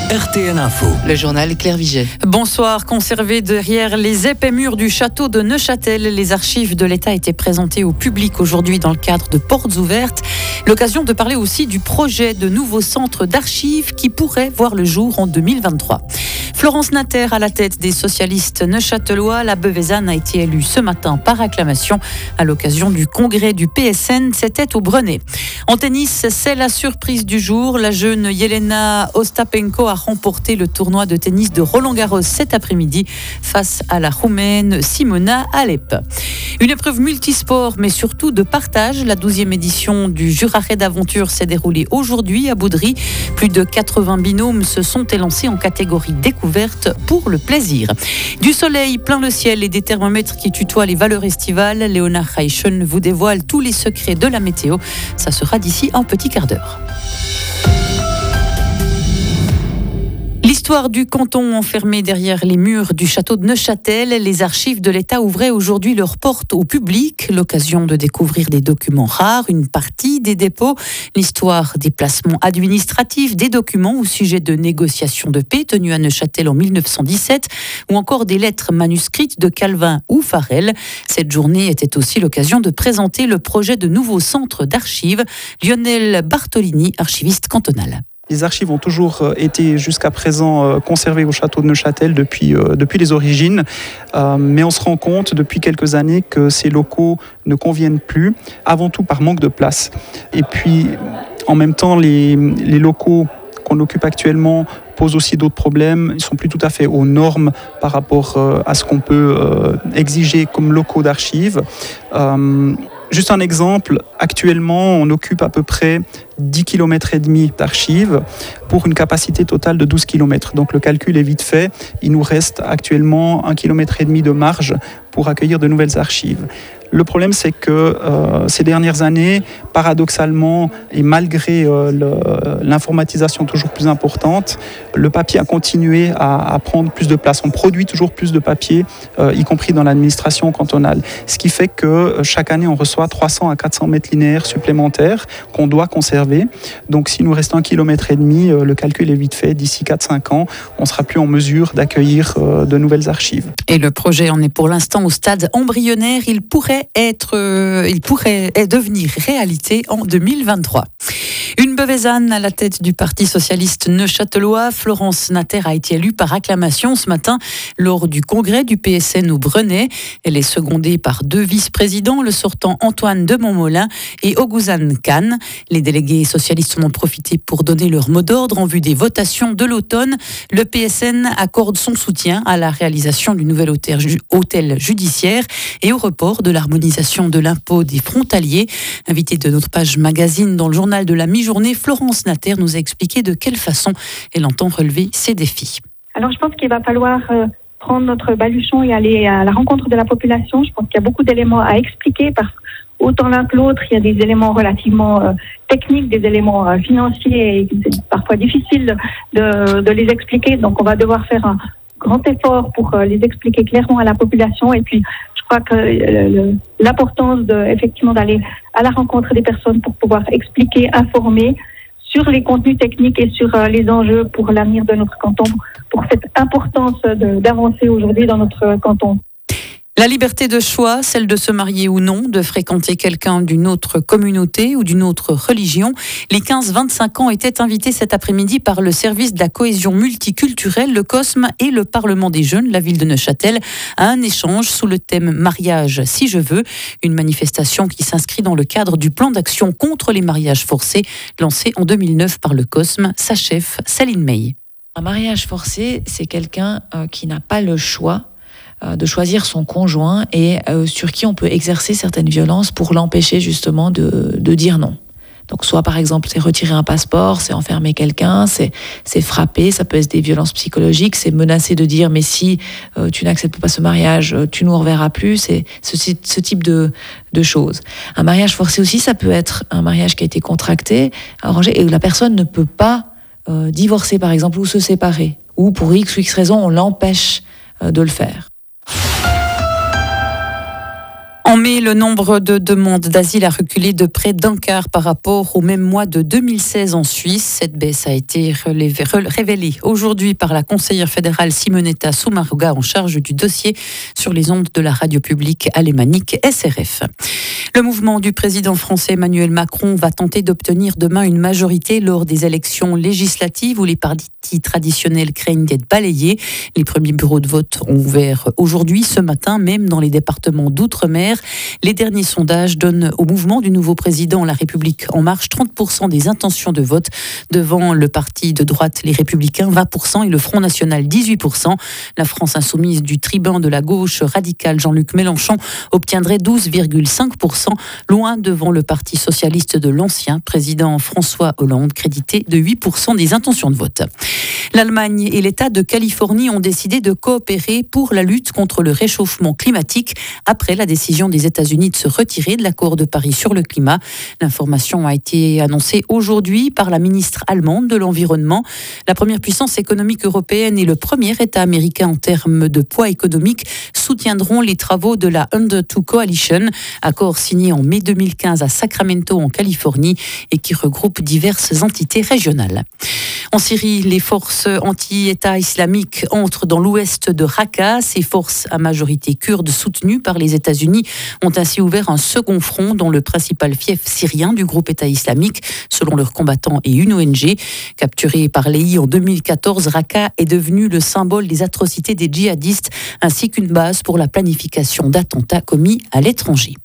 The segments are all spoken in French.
RTL Info. Le journal Claire Viget. Bonsoir. Conservé derrière les épais murs du château de Neuchâtel, les archives de l'État étaient présentées au public aujourd'hui dans le cadre de Portes ouvertes. L'occasion de parler aussi du projet de nouveau centre d'archives qui pourrait voir le jour en 2023. Florence Natter à la tête des socialistes neuchâtelois. La Bevézanne a été élue ce matin par acclamation à l'occasion du congrès du PSN. C'était au Brenay. En tennis, c'est la surprise du jour. La jeune Jelena Ostapenko a remporté le tournoi de tennis de Roland-Garros cet après-midi face à la Roumaine Simona Halep. Une épreuve multisport, mais surtout de partage. La 12e édition du Jura-Raid d'Aventure s'est déroulée aujourd'hui à Boudry. Plus de 80 binômes se sont élancés en catégorie découverte pour le plaisir. Du soleil plein le ciel et des thermomètres qui tutoient les valeurs estivales. Léonard Reichen vous dévoile tous les secrets de la météo. Ça sera d'ici un petit quart d'heure. L'histoire du canton enfermé derrière les murs du château de Neuchâtel. Les archives de l'État ouvraient aujourd'hui leurs portes au public. L'occasion de découvrir des documents rares, une partie des dépôts, l'histoire des placements administratifs, des documents au sujet de négociations de paix tenues à Neuchâtel en 1917 ou encore des lettres manuscrites de Calvin ou Farel. Cette journée était aussi l'occasion de présenter le projet de nouveau centre d'archives. Lionel Bartolini, archiviste cantonal. Les archives ont toujours été jusqu'à présent conservées au château de Neuchâtel depuis les origines, mais on se rend compte depuis quelques années que ces locaux ne conviennent plus, avant tout par manque de place. Et puis en même temps, les locaux qu'on occupe actuellement posent aussi d'autres problèmes. Ils ne sont plus tout à fait aux normes par rapport à ce qu'on peut exiger comme locaux d'archives. Juste un exemple, actuellement, on occupe à peu près 10 km et demi d'archives pour une capacité totale de 12 km. Donc le calcul est vite fait. Il nous reste actuellement 1,5 km de marge pour accueillir de nouvelles archives. Le problème, c'est que ces dernières années, paradoxalement, et malgré l'informatisation toujours plus importante, le papier a continué à prendre plus de place. On produit toujours plus de papier, y compris dans l'administration cantonale. Ce qui fait que chaque année, on reçoit 300 à 400 mètres linéaires supplémentaires qu'on doit conserver. Donc, s'il nous reste 1,5 km, le calcul est vite fait. D'ici 4-5 ans, on ne sera plus en mesure d'accueillir de nouvelles archives. Et le projet en est pour l'instant au stade embryonnaire. Il pourrait devenir réalité en 2023. Une Bevézanne à la tête du Parti socialiste neuchâtelois. Florence Natter a été élue par acclamation ce matin lors du congrès du PSN au Brenay. Elle est secondée par 2 vice-présidents, le sortant Antoine de Montmolin et Oguzhan Khan. Les délégués socialistes en ont profité pour donner leur mot d'ordre en vue des votations de l'automne. Le PSN accorde son soutien à la réalisation du nouvel hôtel judiciaire et au report de l'harmonisation de l'impôt des frontaliers. Invitée de notre page magazine dans le journal de la mi-journée, Florence Natter nous a expliqué de quelle façon elle entend relever ces défis. Alors je pense qu'il va falloir prendre notre baluchon et aller à la rencontre de la population. Je pense qu'il y a beaucoup d'éléments à expliquer parce qu'autant l'un que l'autre, il y a des éléments relativement techniques, des éléments financiers et c'est parfois difficile de les expliquer. Donc on va devoir faire un grand effort pour les expliquer clairement à la population et puis je crois que l'importance effectivement d'aller à la rencontre des personnes pour pouvoir expliquer, informer sur les contenus techniques et sur les enjeux pour l'avenir de notre canton, pour cette importance d'avancer aujourd'hui dans notre canton. La liberté de choix, celle de se marier ou non, de fréquenter quelqu'un d'une autre communauté ou d'une autre religion. Les 15-25 ans étaient invités cet après-midi par le service de la cohésion multiculturelle, le COSM et le Parlement des jeunes, la ville de Neuchâtel, à un échange sous le thème « Mariage si je veux », une manifestation qui s'inscrit dans le cadre du plan d'action contre les mariages forcés, lancé en 2009 par le COSM. Sa chef, Céline May. Un mariage forcé, c'est quelqu'un qui n'a pas le choix de choisir son conjoint et sur qui on peut exercer certaines violences pour l'empêcher justement de dire non. Donc soit par exemple c'est retirer un passeport, c'est enfermer quelqu'un, c'est frapper, ça peut être des violences psychologiques, c'est menacer de dire mais si tu n'acceptes pas ce mariage, tu nous reverras plus, c'est ce type de choses. Un mariage forcé aussi, ça peut être un mariage qui a été contracté, arrangé et où la personne ne peut pas divorcer par exemple ou se séparer, ou pour X ou X raison on l'empêche de le faire. En mai, le nombre de demandes d'asile a reculé de près d'un quart par rapport au même mois de 2016 en Suisse. Cette baisse a été révélée aujourd'hui par la conseillère fédérale Simonetta Sommaruga en charge du dossier sur les ondes de la radio publique alémanique SRF. Le mouvement du président français Emmanuel Macron va tenter d'obtenir demain une majorité lors des élections législatives où les partis traditionnels craignent d'être balayés. Les premiers bureaux de vote ont ouvert aujourd'hui, ce matin, même dans les départements d'outre-mer. Les derniers sondages donnent au mouvement du nouveau président La République En Marche 30% des intentions de vote devant le parti de droite Les Républicains 20% et le Front National 18%. La France insoumise du tribun de la gauche radicale Jean-Luc Mélenchon obtiendrait 12,5%, loin devant le parti socialiste de l'ancien président François Hollande, crédité de 8% des intentions de vote. L'Allemagne et l'État de Californie ont décidé de coopérer pour la lutte contre le réchauffement climatique après la décision des États-Unis de se retirer de l'accord de Paris sur le climat. L'information a été annoncée aujourd'hui par la ministre allemande de l'Environnement. La première puissance économique européenne et le premier État américain en termes de poids économique soutiendront les travaux de la Under2 Coalition, accord signé en mai 2015 à Sacramento en Californie et qui regroupe diverses entités régionales. En Syrie, les forces anti-État islamique entrent dans l'ouest de Raqqa. Ces forces à majorité kurde soutenues par les États-Unis ont ainsi ouvert un second front dans le principal fief syrien du groupe État islamique, selon leurs combattants et une ONG. Capturée par l'EI en 2014, Raqqa est devenue le symbole des atrocités des djihadistes ainsi qu'une base pour la planification d'attentats commis à l'étranger.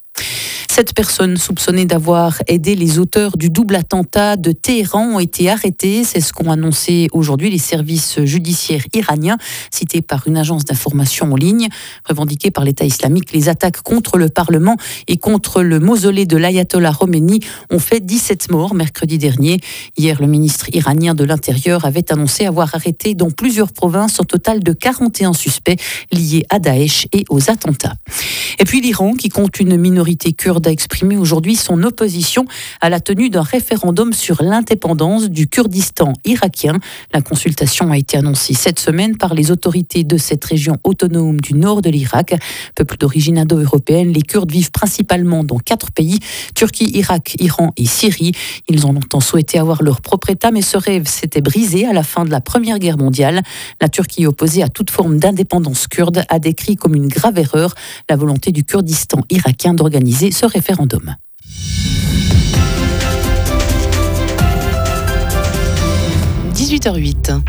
7 personnes soupçonnées d'avoir aidé les auteurs du double attentat de Téhéran ont été arrêtées. C'est ce qu'ont annoncé aujourd'hui les services judiciaires iraniens, cités par une agence d'information en ligne. Revendiquées par l'État islamique, les attaques contre le Parlement et contre le mausolée de l'Ayatollah Khomeini ont fait 17 morts mercredi dernier. Hier, le ministre iranien de l'Intérieur avait annoncé avoir arrêté dans plusieurs provinces un total de 41 suspects liés à Daesh et aux attentats. Et puis l'Iran, qui compte une minorité kurde, a exprimé aujourd'hui son opposition à la tenue d'un référendum sur l'indépendance du Kurdistan irakien. La consultation a été annoncée cette semaine par les autorités de cette région autonome du nord de l'Irak. Peuple d'origine indo-européenne, les Kurdes vivent principalement dans 4 pays, Turquie, Irak, Iran et Syrie. Ils ont longtemps souhaité avoir leur propre État, mais ce rêve s'était brisé à la fin de la Première Guerre mondiale. La Turquie, opposée à toute forme d'indépendance kurde, a décrit comme une grave erreur la volonté du Kurdistan irakien d'organiser ce référendum. – 18h08.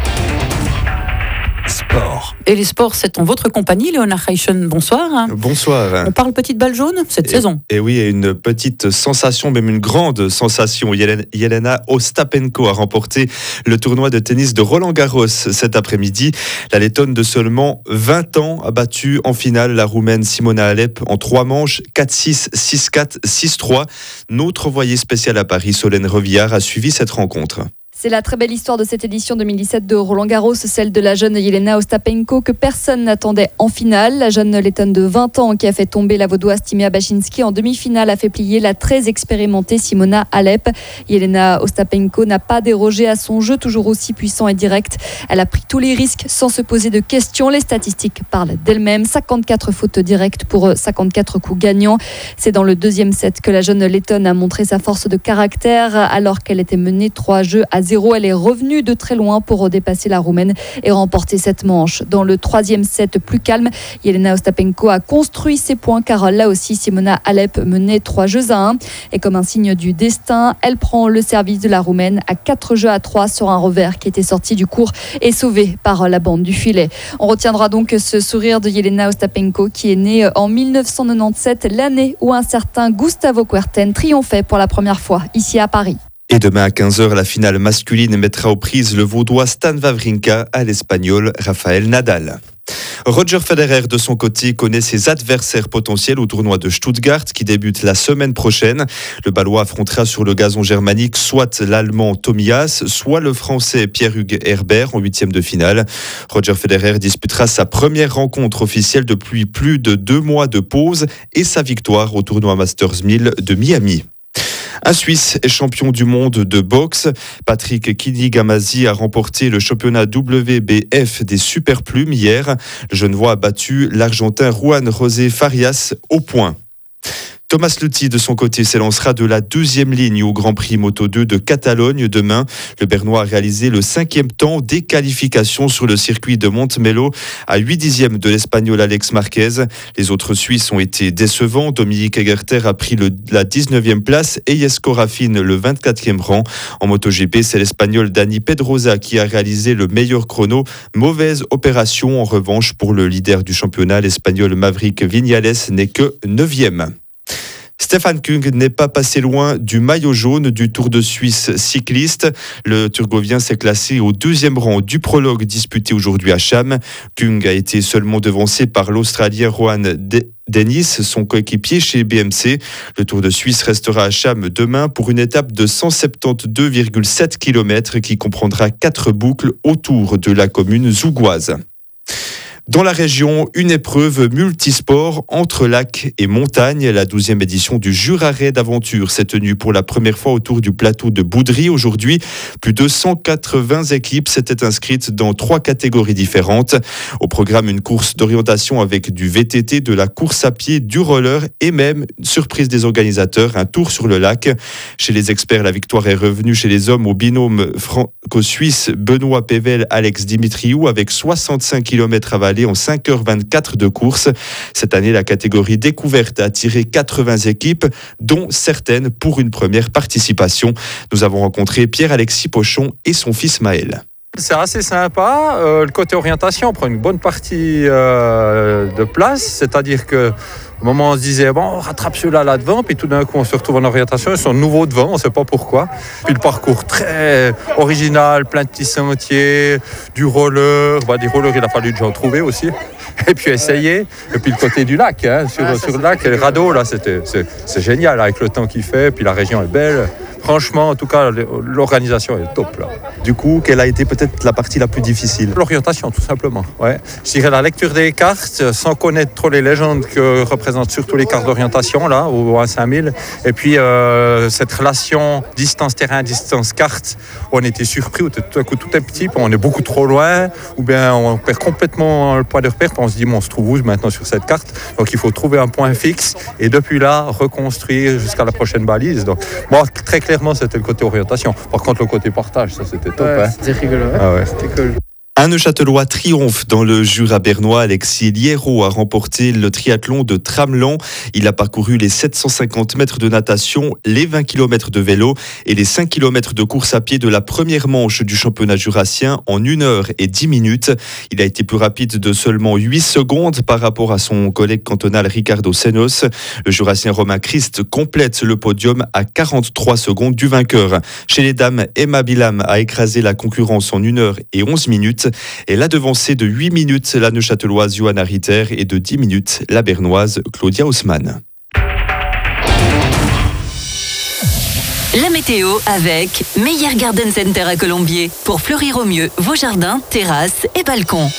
Sport. Et les sports, c'est en votre compagnie, Léonard Reichen. Bonsoir. Bonsoir. On parle petite balle jaune cette saison. Et oui, une petite sensation, même une grande sensation. Jelena Ostapenko a remporté le tournoi de tennis de Roland-Garros cet après-midi. La Lettonne de seulement 20 ans a battu en finale la Roumaine Simona Halep en 3 manches, 4-6, 6-4, 6-3. Notre envoyé spécial à Paris, Solène Revillard, a suivi cette rencontre. C'est la très belle histoire de cette édition 2017 de Roland-Garros, celle de la jeune Jelena Ostapenko que personne n'attendait en finale. La jeune Lettonne de 20 ans qui a fait tomber la vaudoise Timea Bacsinszky en demi-finale a fait plier la très expérimentée Simona Halep. Jelena Ostapenko n'a pas dérogé à son jeu, toujours aussi puissant et direct. Elle a pris tous les risques sans se poser de questions. Les statistiques parlent d'elles-mêmes. 54 fautes directes pour 54 coups gagnants. C'est dans le deuxième set que la jeune Lettonne a montré sa force de caractère alors qu'elle était menée 3-0. Elle est revenue de très loin pour dépasser la Roumaine et remporter cette manche. Dans le troisième set plus calme, Jelena Ostapenko a construit ses points car là aussi Simona Halep menait 3-1. Et comme un signe du destin, elle prend le service de la Roumaine à 4-3 sur un revers qui était sorti du court et sauvé par la bande du filet. On retiendra donc ce sourire de Jelena Ostapenko qui est née en 1997, l'année où un certain Gustavo Kuerten triomphait pour la première fois ici à Paris. Et demain à 15h, la finale masculine mettra aux prises le vaudois Stan Wawrinka à l'Espagnol Rafael Nadal. Roger Federer, de son côté, connaît ses adversaires potentiels au tournoi de Stuttgart qui débute la semaine prochaine. Le Balois affrontera sur le gazon germanique soit l'Allemand Tomias, soit le Français Pierre-Hugues Herbert en 8e de finale. Roger Federer disputera sa première rencontre officielle depuis plus de 2 mois de pause et sa victoire au tournoi Masters 1000 de Miami. Un Suisse est champion du monde de boxe. Patrick Kinigamazi a remporté le championnat WBF des superplumes hier. Le Genevois a battu l'Argentin Juan José Farias au point. Thomas Luthi, de son côté, s'élancera de la 2e ligne au Grand Prix Moto 2 de Catalogne demain. Le Bernois a réalisé le 5e temps des qualifications sur le circuit de Montmelo à 8/10 de l'Espagnol Alex Marquez. Les autres Suisses ont été décevants. Dominique Egerter a pris la 19e place et Jesko Raffin le 24e rang. En MotoGP, c'est l'Espagnol Dani Pedrosa qui a réalisé le meilleur chrono. Mauvaise opération en revanche pour le leader du championnat, l'Espagnol Maverick Viñales n'est que 9e. Stefan Küng n'est pas passé loin du maillot jaune du Tour de Suisse cycliste. Le Turgovien s'est classé au 2e rang du prologue disputé aujourd'hui à Cham. Küng a été seulement devancé par l'Australien Rohan Dennis, son coéquipier chez BMC. Le Tour de Suisse restera à Cham demain pour une étape de 172,7 km qui comprendra 4 boucles autour de la commune zougoise. Dans la région, une épreuve multisport entre lac et montagne. La 12e édition du Jura Raid Aventure s'est tenue pour la première fois autour du plateau de Boudry. Aujourd'hui, plus de 180 équipes s'étaient inscrites dans 3 catégories différentes. Au programme, une course d'orientation avec du VTT, de la course à pied, du roller et même, surprise des organisateurs, un tour sur le lac. Chez les experts, la victoire est revenue chez les hommes au binôme franco-suisse Benoît Pével, Alex Dimitriou avec 65 km avalés en 5h24 de course. Cette année, la catégorie découverte a attiré 80 équipes, dont certaines pour une première participation. Nous avons rencontré Pierre-Alexis Pochon et son fils Maël. C'est assez sympa. Le côté orientation prend une bonne partie de place, c'est-à-dire que au moment où on se disait, bon, on rattrape ceux-là là devant, puis tout d'un coup on se retrouve en orientation, ils sont nouveaux devant, on ne sait pas pourquoi. Puis le parcours très original, plein de petits sentiers, du roller, des rollers il a fallu déjà en trouver aussi, et puis essayer. Et puis le côté du lac, sur le lac, et le radeau, là, c'est génial avec le temps qu'il fait, puis la région est belle. Franchement, en tout cas, l'organisation est top là. Du coup, quelle a été peut-être la partie la plus difficile ? L'orientation, tout simplement. Ouais. Je dirais la lecture des cartes, sans connaître trop les légendes que représentent surtout les cartes d'orientation là, au 5000. Et puis cette relation distance-terrain, distance-carte, on était surpris, tout à coup tout est petit, puis on est beaucoup trop loin, ou bien on perd complètement le point de repère, puis on se dit, bon, on se trouve où maintenant sur cette carte ? Donc il faut trouver un point fixe, et depuis là, reconstruire jusqu'à la prochaine balise. Donc, moi, très clairement, c'était le côté orientation. Par contre, le côté partage, ça, c'était top. Ouais, c'était rigolo. Ah ouais. C'était cool. Un Neuchâtelois triomphe dans le Jura bernois. Alexis Liéraud a remporté le triathlon de Tramelan. Il a parcouru les 750 mètres de natation, les 20 km de vélo et les 5 km de course à pied de la première manche du championnat jurassien en 1h10. Il a été plus rapide de seulement 8 secondes par rapport à son collègue cantonal Ricardo Senos. Le jurassien Romain Christ complète le podium à 43 secondes du vainqueur. Chez les dames, Emma Bilam a écrasé la concurrence en 1h11. Elle a devancé de 8 minutes la Neuchâteloise Johanna Ritter et de 10 minutes la bernoise Claudia Haussmann. La météo avec Meyer Garden Center à Colombier pour fleurir au mieux vos jardins, terrasses et balcons.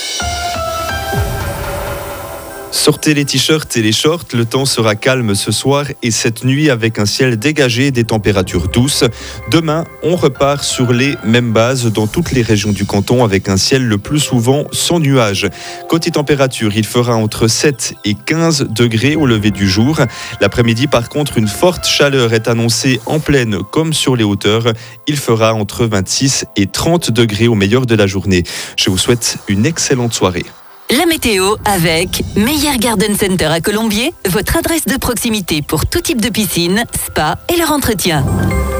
Sortez les t-shirts et les shorts, le temps sera calme ce soir et cette nuit avec un ciel dégagé et des températures douces. Demain, on repart sur les mêmes bases dans toutes les régions du canton avec un ciel le plus souvent sans nuages. Côté température, il fera entre 7 et 15 degrés au lever du jour. L'après-midi, par contre, une forte chaleur est annoncée en plaine comme sur les hauteurs. Il fera entre 26 et 30 degrés au meilleur de la journée. Je vous souhaite une excellente soirée. La météo avec Meyer Garden Center à Colombier, votre adresse de proximité pour tout type de piscine, spa et leur entretien.